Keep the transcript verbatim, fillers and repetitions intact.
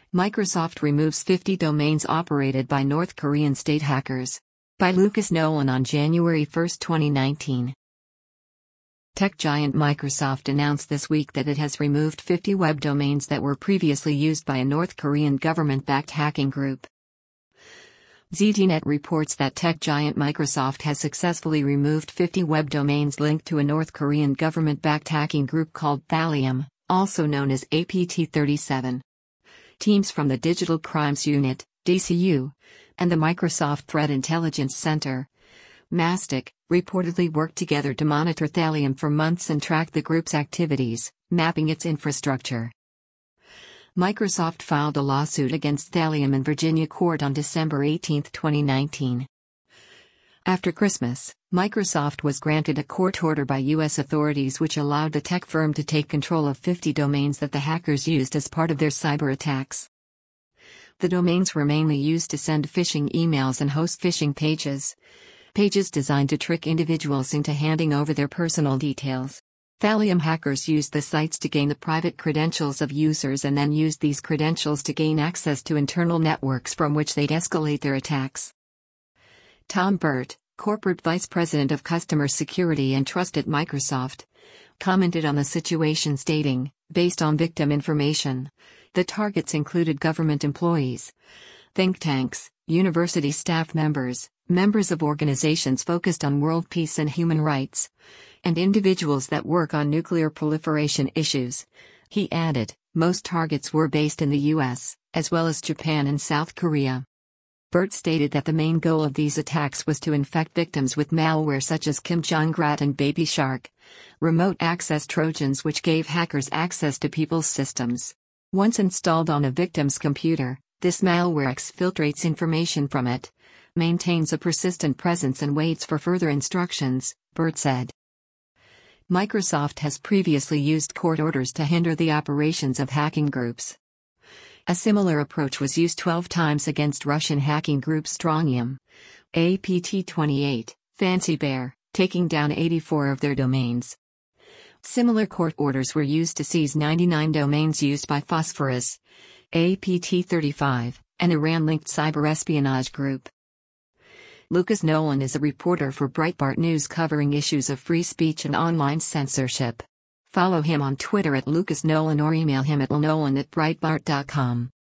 Microsoft removes fifty domains operated by North Korean state hackers. By Lucas Nolan on January first, twenty nineteen. Tech giant Microsoft announced this week that it has removed fifty web domains that were previously used by a North Korean government-backed hacking group. Z D Net reports that tech giant Microsoft has successfully removed fifty web domains linked to a North Korean government-backed hacking group called Thallium, also known as A P T thirty-seven. Teams from the Digital Crimes Unit, D C U, and the Microsoft Threat Intelligence Center, MASTIC, reportedly worked together to monitor Thallium for months and track the group's activities, mapping its infrastructure. Microsoft filed a lawsuit against Thallium in Virginia court on December eighteenth, twenty nineteen. After Christmas, Microsoft was granted a court order by U S authorities which allowed the tech firm to take control of fifty domains that the hackers used as part of their cyber attacks. The domains were mainly used to send phishing emails and host phishing pages. Pages designed to trick individuals into handing over their personal details. Thallium hackers used the sites to gain the private credentials of users and then used these credentials to gain access to internal networks from which they'd escalate their attacks. Tom Burt, Corporate Vice President of Customer Security and Trust at Microsoft, commented on the situation stating, based on victim information, the targets included government employees, think tanks, university staff members, members of organizations focused on world peace and human rights, and individuals that work on nuclear proliferation issues. He added, most targets were based in the U S, as well as Japan and South Korea. Burt stated that the main goal of these attacks was to infect victims with malware such as Kim Jong-rat and Baby Shark, remote access Trojans which gave hackers access to people's systems. Once installed on a victim's computer, this malware exfiltrates information from it, maintains a persistent presence and waits for further instructions, Burt said. Microsoft has previously used court orders to hinder the operations of hacking groups. A similar approach was used twelve times against Russian hacking group Strongium, A P T twenty-eight, Fancy Bear, taking down eighty-four of their domains. Similar court orders were used to seize ninety-nine domains used by Phosphorus, A P T thirty-five, an Iran-linked cyber espionage group. Lucas Nolan is a reporter for Breitbart News covering issues of free speech and online censorship. Follow him on Twitter at Lucas Nolan or email him at lnolan at breitbart dot com.